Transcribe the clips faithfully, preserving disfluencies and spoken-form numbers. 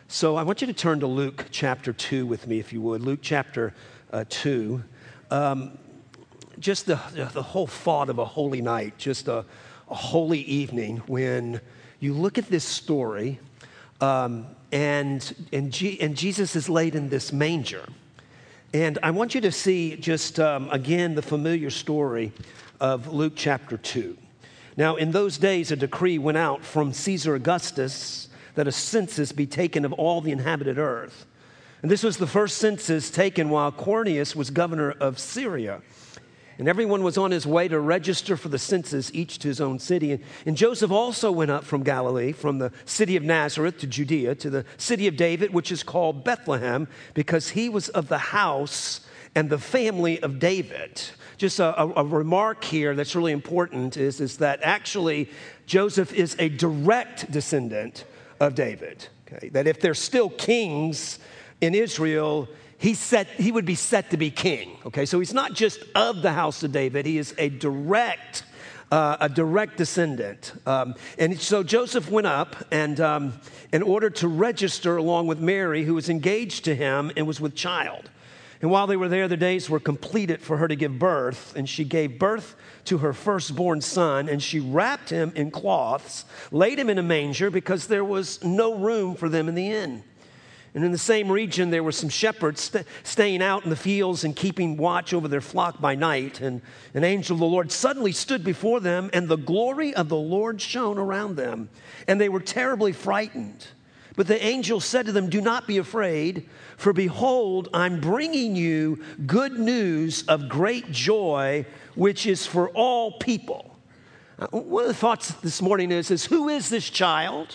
So I want you to turn to Luke chapter two with me, if you would. Luke chapter uh, two. Um, just the, the whole thought of a holy night, just a, a holy evening when you look at this story um, and, and, G, and Jesus is laid in this manger. And I want you to see just, um, again, the familiar story of Luke chapter two. Now, in those days, a decree went out from Caesar Augustus that a census be taken of all the inhabited earth. And this was the first census taken while Quirinius was governor of Syria. And everyone was on his way to register for the census, each to his own city. And, and Joseph also went up from Galilee, from the city of Nazareth to Judea, to the city of David, which is called Bethlehem, because he was of the house and the family of David. Just a, a, a remark here that's really important is, is that actually Joseph is a direct descendant of David. Okay? That if there's still kings in Israel, he set, he would be set to be king. Okay, so he's not just of the house of David; he is a direct, uh, a direct descendant. Um, and so Joseph went up, and um, in order to register along with Mary, who was engaged to him and was with child. And while they were there, the days were completed for her to give birth, and she gave birth to her firstborn son, and she wrapped him in cloths, laid him in a manger, because there was no room for them in the inn. And in the same region, there were some shepherds st- staying out in the fields and keeping watch over their flock by night. And an angel of the Lord suddenly stood before them, and the glory of the Lord shone around them, and they were terribly frightened. But the angel said to them, "Do not be afraid, for behold, I'm bringing you good news of great joy, which is for all people." Uh, one of the thoughts this morning is, is, who is this child?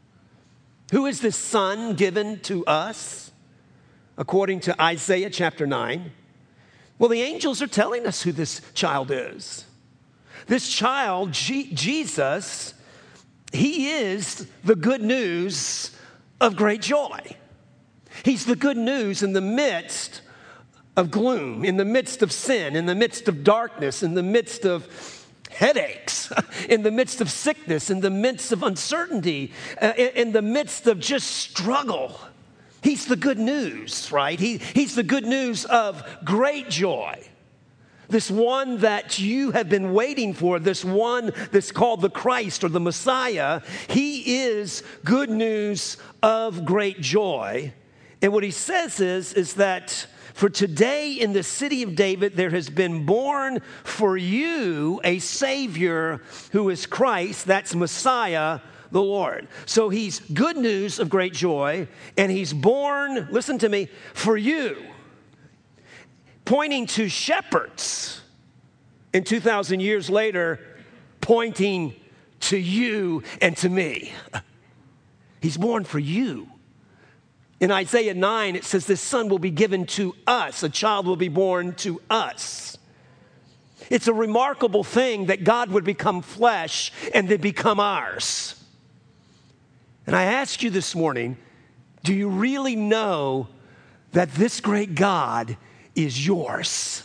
Who is this son given to us? According to Isaiah chapter nine. Well, the angels are telling us who this child is. This child, G- Jesus, he is the good news of great joy. He's the good news in the midst of gloom, in the midst of sin, in the midst of darkness, in the midst of headaches, in the midst of sickness, in the midst of uncertainty, uh, in, in the midst of just struggle. He's the good news, right? He, he's the good news of great joy. This one that you have been waiting for, this one that's called the Christ or the Messiah, he is good news of great joy. And what he says is, is that for today in the city of David, there has been born for you a Savior who is Christ, that's Messiah, the Lord. So he's good news of great joy, and he's born, listen to me, for you. Pointing to shepherds, and two thousand years later, pointing to you and to me. He's born for you. In Isaiah nine, it says this son will be given to us. A child will be born to us. It's a remarkable thing that God would become flesh and then become ours. And I ask you this morning, do you really know that this great God is yours?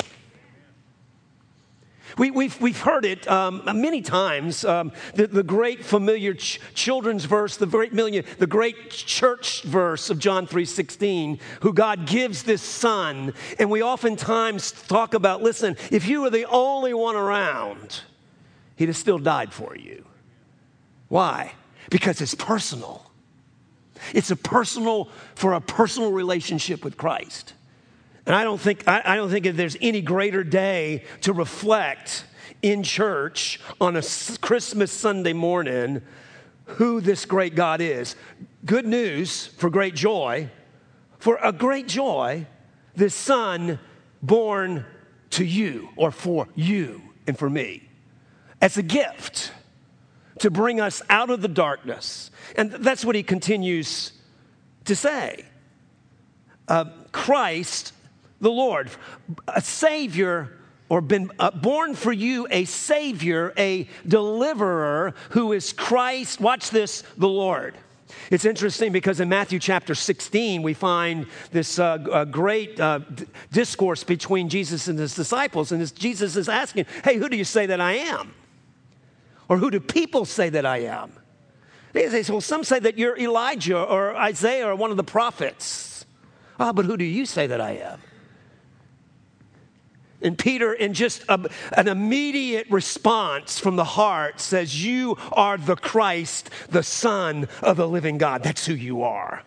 We, we've, we've heard it um, many times, um, the, the great familiar ch- children's verse, the great, million, the great church verse of John three sixteen, who God gives this son. And we oftentimes talk about, listen, if you were the only one around, he'd have still died for you. Why? Because it's personal. It's a personal, for a personal relationship with Christ. And I don't think I, I don't think that there's any greater day to reflect in church on a Christmas Sunday morning who this great God is. Good news for great joy. For a great joy, this son born to you, or for you and for me, as a gift to bring us out of the darkness. And that's what he continues to say. Uh, Christ, the Lord, a Savior, or been uh, born for you a Savior, a deliverer, who is Christ, watch this, the Lord. It's interesting because in Matthew chapter sixteen, we find this uh, uh, great uh, d- discourse between Jesus and his disciples. And this, Jesus is asking, hey, who do you say that I am? Or who do people say that I am? They say, well, some say that you're Elijah or Isaiah or one of the prophets. Ah, but who do you say that I am? And Peter, in just a, an immediate response from the heart, says, you are the Christ, the Son of the living God. That's who you are.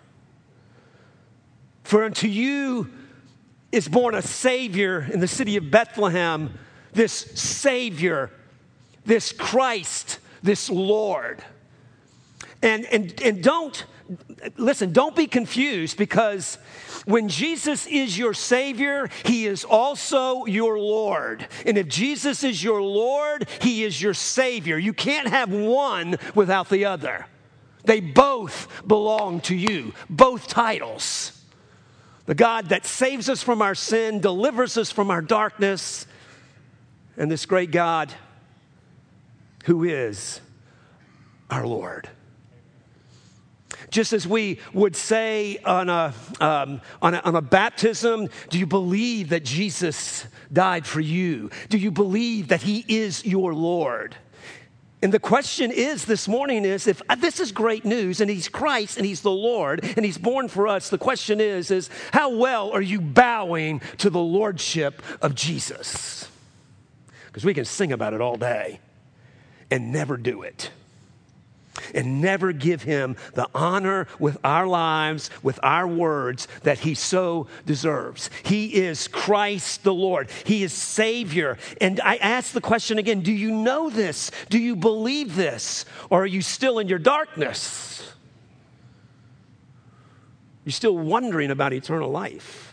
For unto you is born a Savior in the city of Bethlehem, this Savior, this Christ, this Lord. And, and, and don't, listen, don't be confused, because when Jesus is your Savior, He is also your Lord. And if Jesus is your Lord, He is your Savior. You can't have one without the other. They both belong to you, both titles. The God that saves us from our sin, delivers us from our darkness, and this great God who is our Lord. Just as we would say on a, um, on a, on a baptism, do you believe that Jesus died for you? Do you believe that He is your Lord? And the question is this morning is, if this is great news and He's Christ and He's the Lord and He's born for us, the question is, is how well are you bowing to the Lordship of Jesus? Because we can sing about it all day and never do it. And never give Him the honor with our lives, with our words that He so deserves. He is Christ the Lord. He is Savior. And I ask the question again, do you know this? Do you believe this? Or are you still in your darkness? You're still wondering about eternal life.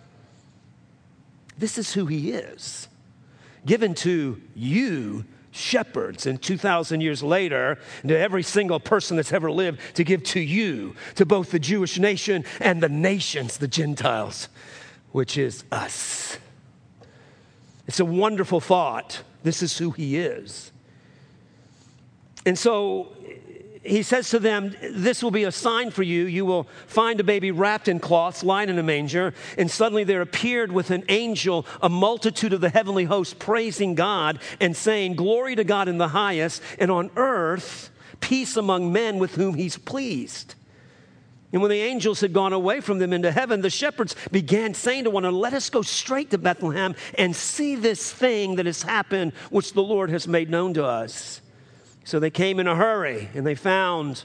This is who He is. Given to you shepherds, and two thousand years later, to every single person that's ever lived, to give to you, to both the Jewish nation and the nations, the Gentiles, which is us. It's a wonderful thought. This is who He is. And so He says to them, this will be a sign for you. You will find a baby wrapped in cloths, lying in a manger. And suddenly there appeared with an angel a multitude of the heavenly host praising God and saying, glory to God in the highest, and on earth peace among men with whom He's pleased. And when the angels had gone away from them into heaven, the shepherds began saying to one another, let us go straight to Bethlehem and see this thing that has happened, which the Lord has made known to us. So they came in a hurry, and they found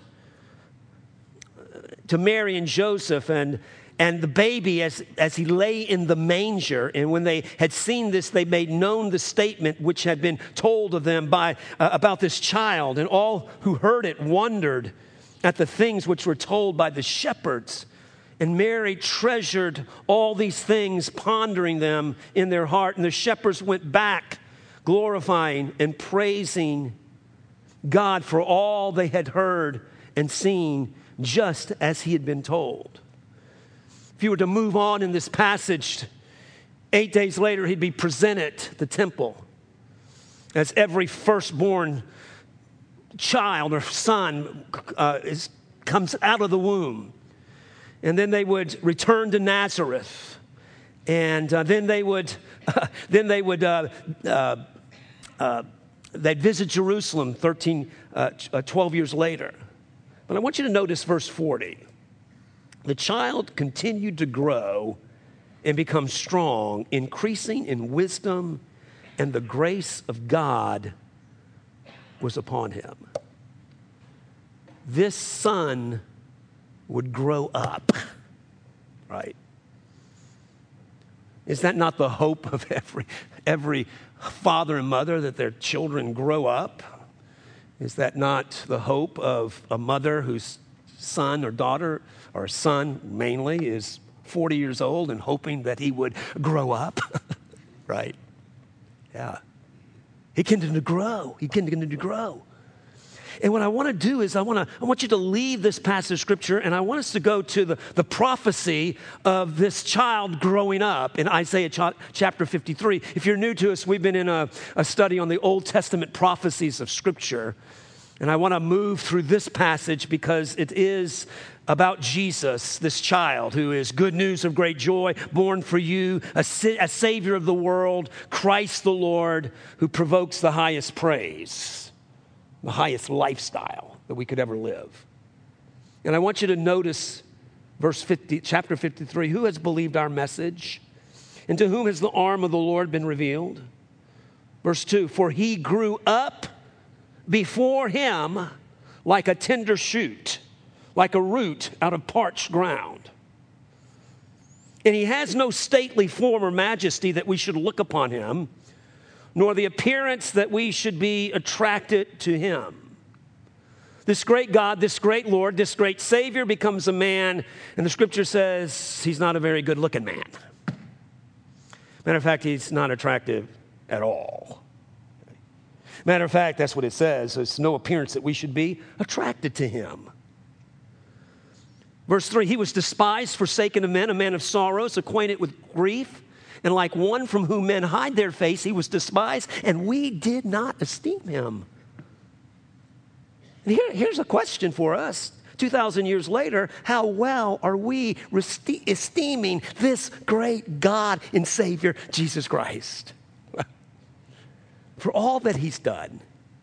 to Mary and Joseph and, and the baby as, as he lay in the manger. And when they had seen this, they made known the statement which had been told of them by uh, about this child. And all who heard it wondered at the things which were told by the shepherds. And Mary treasured all these things, pondering them in their heart. And the shepherds went back, glorifying and praising God for all they had heard and seen, just as He had been told. If you were to move on in this passage, eight days later, He'd be presented at the temple as every firstborn child or son uh, is, comes out of the womb. And then they would return to Nazareth. And uh, then they would, uh, then they would, uh, uh, uh, they'd visit Jerusalem thirteen, uh, twelve years later. But I want you to notice verse forty. The child continued to grow and become strong, increasing in wisdom, and the grace of God was upon him. This son would grow up, right? Is that not the hope of every, every father and mother, that their children grow up? Is that not the hope of a mother whose son or daughter, or son mainly, is forty years old and hoping that he would grow up? Right? Yeah. He continued to grow. He continued to grow. And what I want to do is I want to I want you to leave this passage of Scripture, and I want us to go to the, the prophecy of this child growing up in Isaiah ch- chapter fifty-three. If you're new to us, we've been in a, a study on the Old Testament prophecies of Scripture. And I want to move through this passage because it is about Jesus, this child who is good news of great joy, born for you, a, a Savior of the world, Christ the Lord, who provokes the highest praise, the highest lifestyle. that we could ever live. And I want you to notice verse fifty, chapter fifty-three, who has believed our message? And to whom has the arm of the Lord been revealed? Verse two, for he grew up before him like a tender shoot, like a root out of parched ground. And he has no stately form or majesty that we should look upon him, nor the appearance that we should be attracted to him. This great God, this great Lord, this great Savior becomes a man, and the scripture says he's not a very good-looking man. Matter of fact, he's not attractive at all. Matter of fact, that's what it says. There's no appearance that we should be attracted to him. Verse three, he was despised, forsaken of men, a man of sorrows, acquainted with grief, and like one from whom men hide their face, he was despised, and we did not esteem him. And here, here's a question for us. two thousand years later, how well are we reste- esteeming this great God and Savior, Jesus Christ? For all that he's done.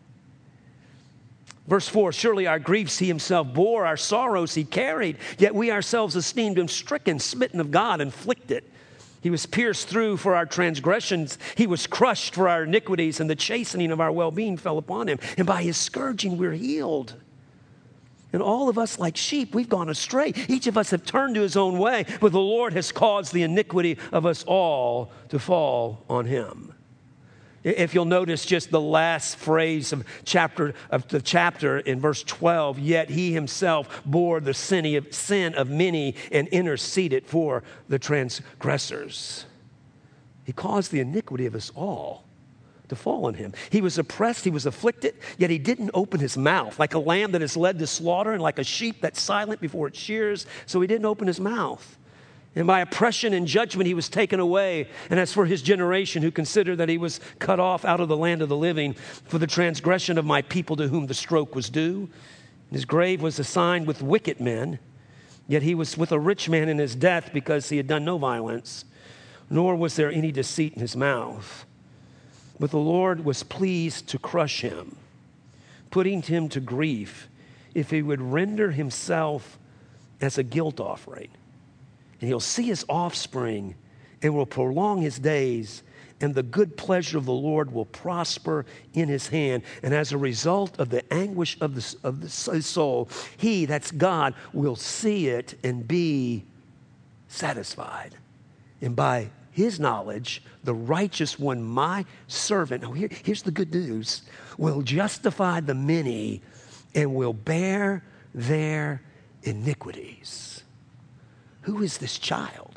Verse four, surely our griefs he himself bore, our sorrows he carried, yet we ourselves esteemed him stricken, smitten of God, afflicted. He was pierced through for our transgressions. He was crushed for our iniquities, and the chastening of our well-being fell upon him. And by his scourging we're healed. And all of us like sheep, we've gone astray. Each of us have turned to his own way, but the Lord has caused the iniquity of us all to fall on him. If you'll notice just the last phrase of chapter of the chapter in verse twelve, yet he himself bore the sin of, sin of many and interceded for the transgressors. He caused the iniquity of us all to fall on him. He was oppressed, he was afflicted, yet he didn't open his mouth. Like a lamb that is led to slaughter and like a sheep that's silent before its shears, so he didn't open his mouth. And by oppression and judgment he was taken away. And as for his generation, who considered that he was cut off out of the land of the living for the transgression of my people to whom the stroke was due. And his grave was assigned with wicked men, yet he was with a rich man in his death because he had done no violence, nor was there any deceit in his mouth. But the Lord was pleased to crush him, putting him to grief, if he would render himself as a guilt offering. And he'll see his offspring and will prolong his days, and the good pleasure of the Lord will prosper in his hand. And as a result of the anguish of, the, of the, his soul, he, that's God, will see it and be satisfied. And by his knowledge, the righteous one, my servant, now here, here's the good news, will justify the many and will bear their iniquities. Who is this child?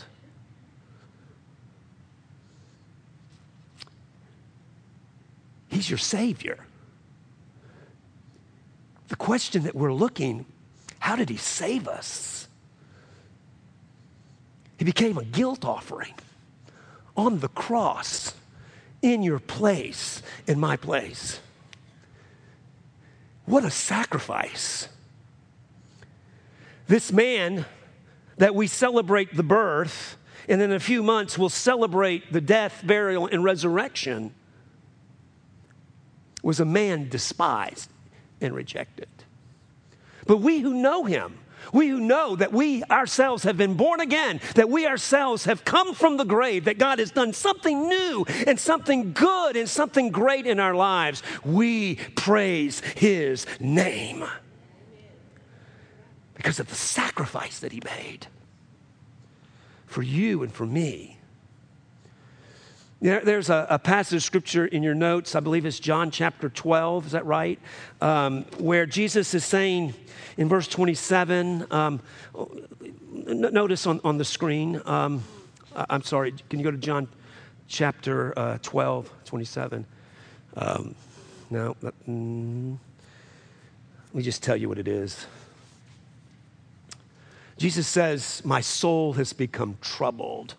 He's your Savior. The question that we're looking, how did he save us? He became a guilt offering on the cross in your place, in my place. What a sacrifice. This man that we celebrate the birth, and in a few months we'll celebrate the death, burial, and resurrection, was a man despised and rejected. But we who know him, we who know that we ourselves have been born again, that we ourselves have come from the grave, that God has done something new and something good and something great in our lives, we praise his name. Because of the sacrifice that he made for you and for me. There, there's a, a passage of scripture in your notes, I believe it's John chapter twelve, is that right? Um, where Jesus is saying in verse twenty-seven, um, notice on, on the screen, um, I'm sorry, can you go to John chapter uh, twelve, twenty-seven? Um, no, mm, let me just tell you what it is. Jesus says, my soul has become troubled.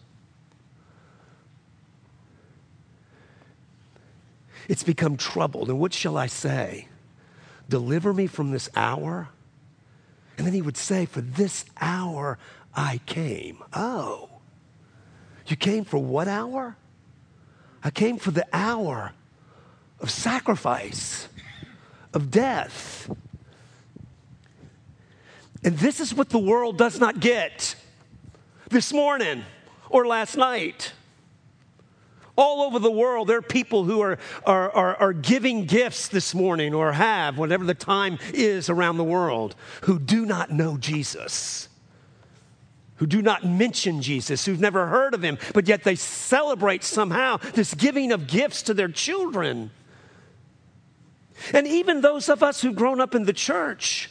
It's become troubled. And what shall I say? Deliver me from this hour? And then he would say, for this hour I came. Oh, you came for what hour? I came for the hour of sacrifice, of death. And this is what the world does not get this morning or last night. All over the world, there are people who are, are, are, are giving gifts this morning or have, whatever the time is around the world, who do not know Jesus, who do not mention Jesus, who've never heard of him, but yet they celebrate somehow this giving of gifts to their children. And even those of us who've grown up in the church,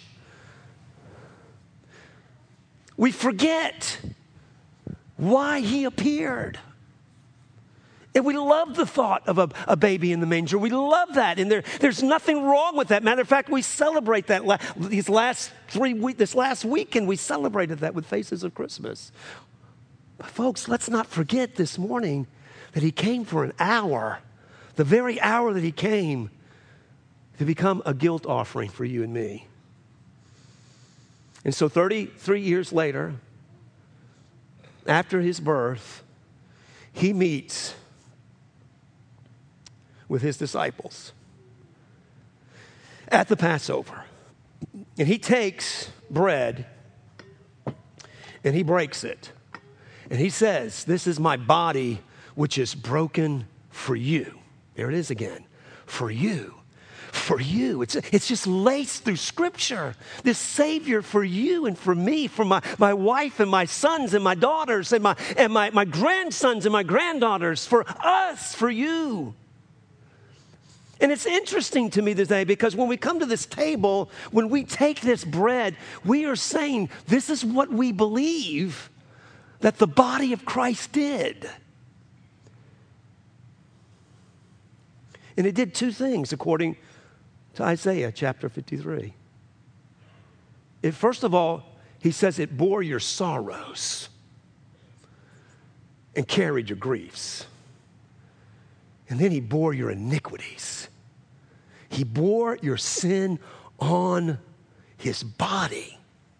we forget why he appeared. And we love the thought of a, a baby in the manger. We love that. And there, there's nothing wrong with that. Matter of fact, we celebrate that la- these last three week, this last weekend, we celebrated that with Faces of Christmas. But folks, let's not forget this morning that he came for an hour, the very hour that he came to become a guilt offering for you and me. And so thirty-three years later, after his birth, he meets with his disciples at the Passover. And he takes bread and he breaks it. And he says, "This is my body, which is broken for you." There it is again. For you. For you. It's, it's just laced through Scripture. This Savior for you and for me, for my, my wife and my sons and my daughters and, my, and my, my grandsons and my granddaughters, for us, for you. And it's interesting to me today because when we come to this table, when we take this bread, we are saying this is what we believe that the body of Christ did. And it did two things according to Isaiah chapter fifty-three. It, first of all, he says it bore your sorrows and carried your griefs. And then he bore your iniquities. He bore your sin on his body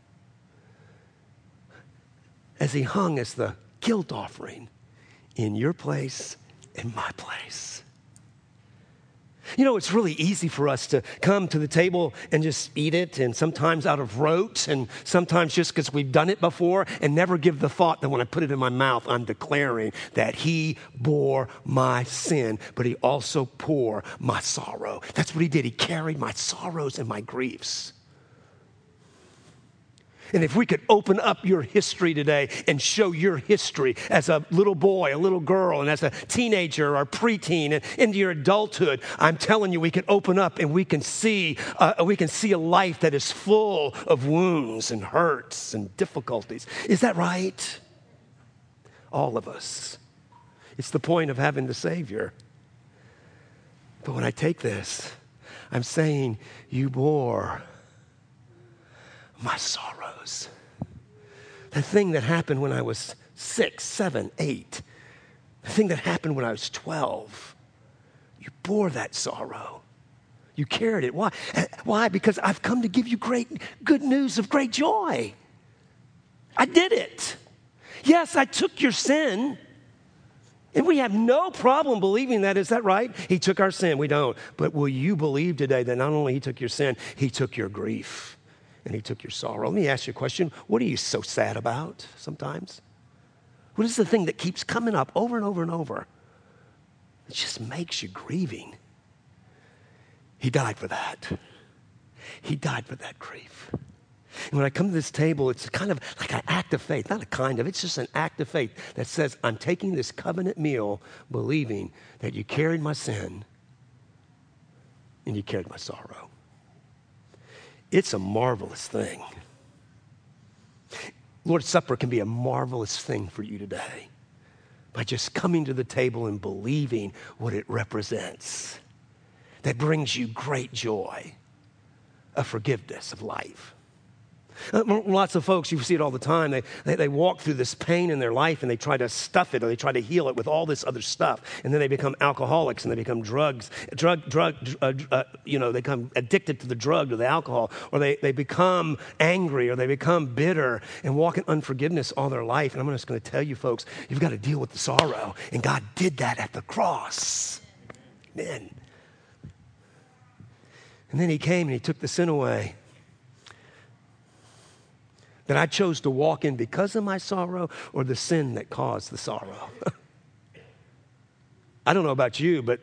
as he hung as the guilt offering in your place and my place. You know, it's really easy for us to come to the table and just eat it, and sometimes out of rote, and sometimes just because we've done it before, and never give the thought that when I put it in my mouth, I'm declaring that he bore my sin, but he also bore my sorrow. That's what he did. He carried my sorrows and my griefs. And if we could open up your history today and show your history as a little boy, a little girl, and as a teenager or preteen and into your adulthood, I'm telling you, we can open up and we can see, uh, we can see a life that is full of wounds and hurts and difficulties. Is that right? All of us. It's the point of having the Savior. But when I take this, I'm saying you bore my sorrows. The thing that happened when I was six, seven, eight. The thing that happened when I was twelve. You bore that sorrow. You carried it. Why? Why? Because I've come to give you great, good news of great joy. I did it. Yes, I took your sin. And we have no problem believing that. Is that right? He took our sin. We don't. But will you believe today that not only he took your sin, he took your grief. And he took your sorrow. Let me ask you a question. What are you so sad about sometimes? What is the thing that keeps coming up over and over and over? It just makes you grieving. He died for that. He died for that grief. And when I come to this table, it's kind of like an act of faith. Not a kind of, it's just an act of faith that says, I'm taking this covenant meal believing that you carried my sin and you carried my sorrow. It's a marvelous thing. Lord's Supper can be a marvelous thing for you today by just coming to the table and believing what it represents. That brings you great joy, a forgiveness of life. Uh, lots of folks, you see it all the time, they, they, they walk through this pain in their life and they try to stuff it or they try to heal it with all this other stuff. And then they become alcoholics and they become drugs, drug, drug, uh, uh, you know, they become addicted to the drug or the alcohol, or they, they become angry or they become bitter and walk in unforgiveness all their life. And I'm just going to tell you folks, you've got to deal with the sorrow. And God did that at the cross. Amen. And then he came and he took the sin away. that I chose to walk in because of my sorrow or the sin that caused the sorrow? I don't know about you, but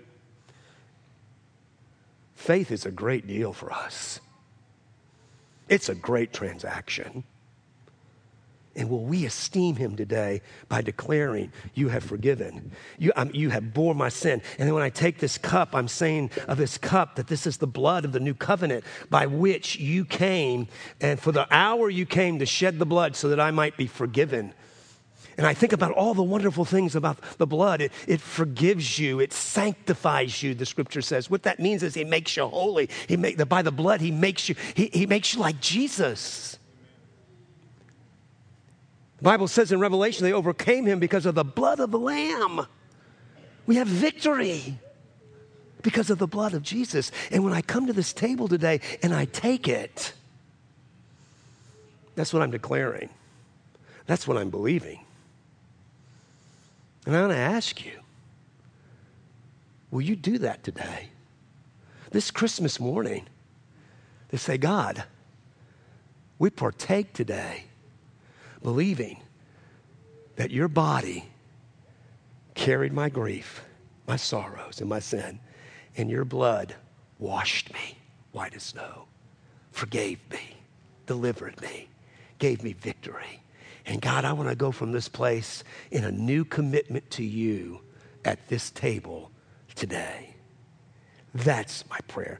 faith is a great deal for us. It's a great transaction. And will we esteem him today by declaring, you have forgiven, you, um, you have bore my sin. And then when I take this cup, I'm saying of this cup that this is the blood of the new covenant by which you came, and for the hour you came to shed the blood so that I might be forgiven. And I think about all the wonderful things about the blood. It, it forgives you. It sanctifies you, the scripture says. What that means is he makes you holy. He make, by the blood, he makes you, he, he makes you like Jesus. The Bible says in Revelation they overcame him because of the blood of the Lamb. We have victory because of the blood of Jesus. And when I come to this table today and I take it, that's what I'm declaring. That's what I'm believing. And I want to ask you, will you do that today? This Christmas morning, to say, God, we partake today, believing that your body carried my grief, my sorrows, and my sin, and your blood washed me white as snow, forgave me, delivered me, gave me victory. And God, I want to go from this place in a new commitment to you at this table today. That's my prayer.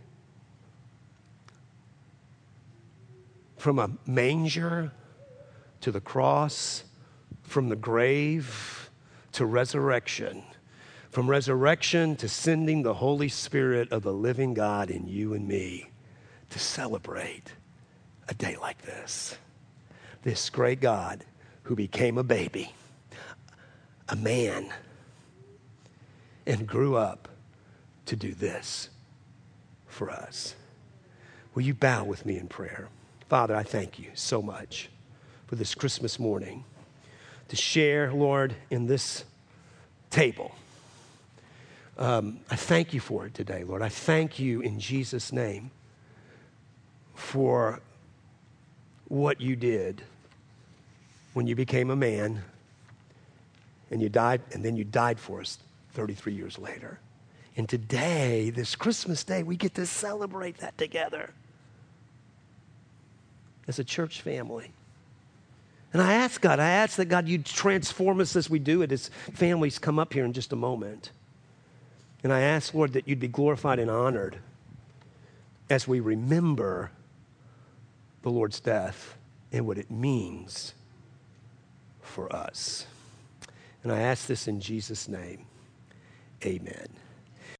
From a manger to the cross, from the grave to resurrection, from resurrection to sending the Holy Spirit of the living God in you and me to celebrate a day like this. This great God who became a baby, a man, and grew up to do this for us. Will you bow with me in prayer? Father, I thank you so much for this Christmas morning to share, Lord, in this table. Um, I thank you for it today, Lord. I thank you in Jesus' name for what you did when you became a man and you died, and then you died for us thirty-three years later. And today, this Christmas day, we get to celebrate that together as a church family. And I ask God, I ask that God, you'd transform us as we do it, as families come up here in just a moment. And I ask, Lord, that you'd be glorified and honored as we remember the Lord's death and what it means for us. And I ask this in Jesus' name. Amen.